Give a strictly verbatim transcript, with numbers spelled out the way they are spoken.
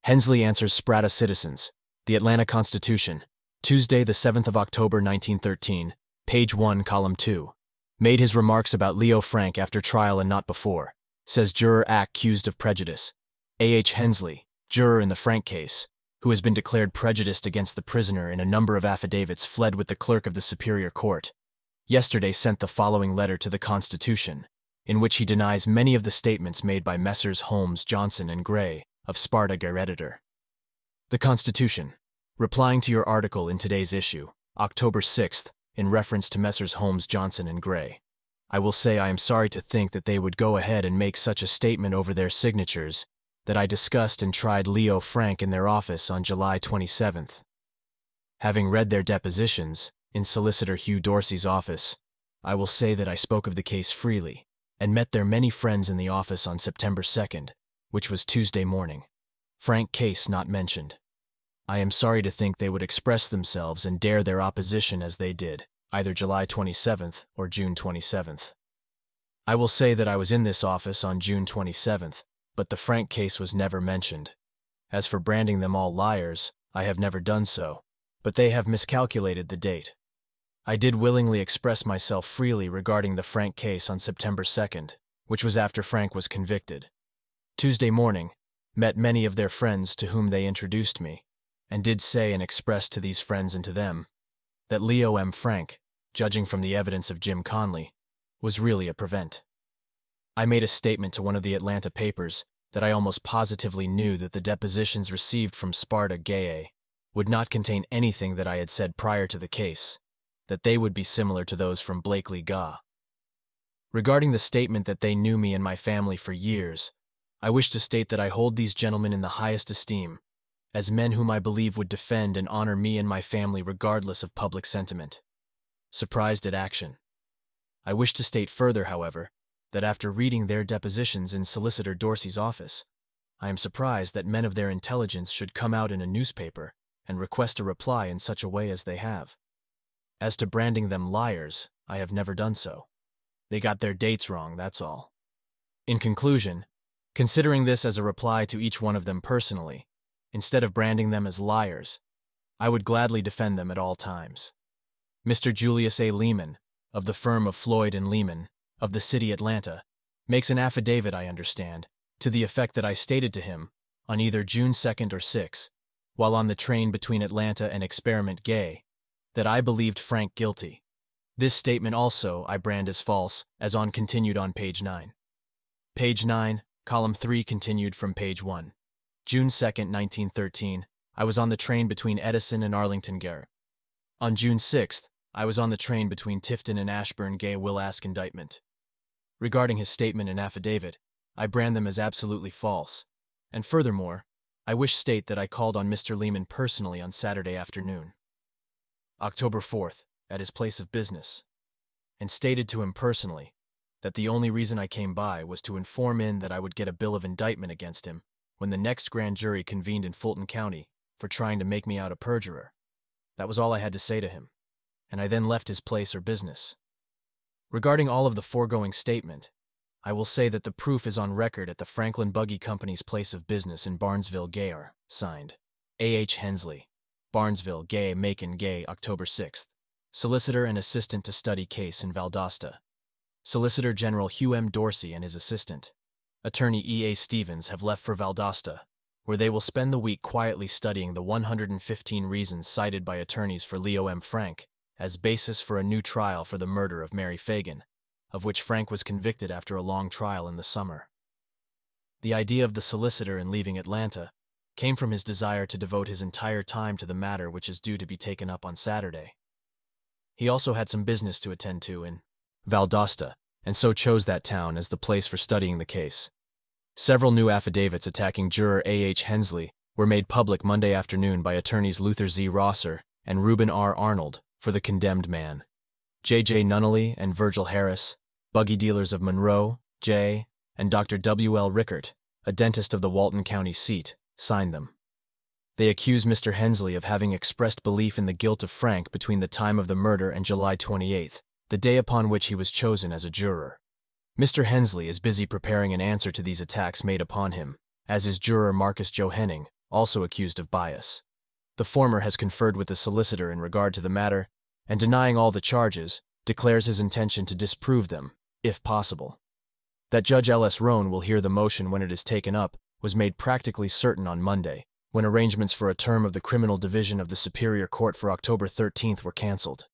Hensley answers Strata Citizens, The Atlanta Constitution, Tuesday the seventh of October nineteen thirteen, page one, column two. Made his remarks about Leo Frank after trial and not before. Says juror accused of prejudice. A H Hensley, juror in the Frank case, who has been declared prejudiced against the prisoner in a number of affidavits, fled with the clerk of the Superior Court. Yesterday sent the following letter to the Constitution, in which he denies many of the statements made by Messrs. Holmes, Johnson, and Gray of Sparta Gare editor. The Constitution, replying to your article in today's issue, October sixth, in reference to Messrs. Holmes, Johnson, and Gray, I will say I am sorry to think that they would go ahead and make such a statement over their signatures, that I discussed and tried Leo Frank in their office on July twenty-seventh. Having read their depositions in Solicitor Hugh Dorsey's office, I will say that I spoke of the case freely, and met their many friends in the office on September second, which was Tuesday morning. Frank case not mentioned. I am sorry to think they would express themselves and dare their opposition as they did, either July twenty-seventh or June twenty-seventh. I will say that I was in this office on June twenty-seventh, but the Frank case was never mentioned. As for branding them all liars, I have never done so, but they have miscalculated the date. I did willingly express myself freely regarding the Frank case on September second, which was after Frank was convicted. Tuesday morning, met many of their friends to whom they introduced me, and did say and express to these friends and to them, that Leo M. Frank, judging from the evidence of Jim Conley, was really a prevent. I made a statement to one of the Atlanta papers that I almost positively knew that the depositions received from Sparta Gare would not contain anything that I had said prior to the case, that they would be similar to those from Blakely Gaw. Regarding the statement that they knew me and my family for years, I wish to state that I hold these gentlemen in the highest esteem, as men whom I believe would defend and honor me and my family regardless of public sentiment. Surprised at action. I wish to state further, however, that after reading their depositions in Solicitor Dorsey's office, I am surprised that men of their intelligence should come out in a newspaper and request a reply in such a way as they have. As to branding them liars, I have never done so. They got their dates wrong, that's all. In conclusion, considering this as a reply to each one of them personally, instead of branding them as liars, I would gladly defend them at all times. Mister Julius A. Lehman, of the firm of Floyd and Lehman, of the city Atlanta, makes an affidavit, I understand, to the effect that I stated to him, on either June second or sixth, while on the train between Atlanta and Experiment Gay, that I believed Frank guilty. This statement also I brand as false, as on continued on page nine. Page nine, column three continued from page one. June second, nineteen thirteen, I was on the train between Edison and Arlington Gare. On June sixth, I was on the train between Tifton and Ashburn Gay. Will ask indictment. Regarding his statement and affidavit, I brand them as absolutely false, and furthermore, I wish state that I called on Mister Lehman personally on Saturday afternoon, October fourth, at his place of business, and stated to him personally that the only reason I came by was to inform in that I would get a bill of indictment against him when the next grand jury convened in Fulton County for trying to make me out a perjurer. That was all I had to say to him, and I then left his place or business. Regarding all of the foregoing statement, I will say that the proof is on record at the Franklin Buggy Company's place of business in Barnesville, Gay. Signed, A H Hensley, Barnesville, Gay, Macon, Gay, October sixth. Solicitor and assistant to study case in Valdosta. Solicitor General Hugh M. Dorsey and his assistant, Attorney E A. Stevens, have left for Valdosta, where they will spend the week quietly studying the one hundred fifteen reasons cited by attorneys for Leo M. Frank as basis for a new trial for the murder of Mary Fagan, of which Frank was convicted after a long trial in the summer. The idea of the solicitor in leaving Atlanta came from his desire to devote his entire time to the matter which is due to be taken up on Saturday. He also had some business to attend to in Valdosta, and so chose that town as the place for studying the case. Several new affidavits attacking juror A H Hensley were made public Monday afternoon by attorneys Luther Z. Rosser and Reuben R. Arnold for the condemned man. J J Nunnally and Virgil Harris, buggy dealers of Monroe, J, and Doctor W L Rickert, a dentist of the Walton County seat, signed them. They accuse Mister Hensley of having expressed belief in the guilt of Frank between the time of the murder and July twenty-eighth, the day upon which he was chosen as a juror. Mister Hensley is busy preparing an answer to these attacks made upon him, as is juror Marcus Joe Henning, also accused of bias. The former has conferred with the solicitor in regard to the matter, and denying all the charges, declares his intention to disprove them, if possible. That Judge L S Roan will hear the motion when it is taken up was made practically certain on Monday, when arrangements for a term of the Criminal Division of the Superior Court for October thirteenth were cancelled.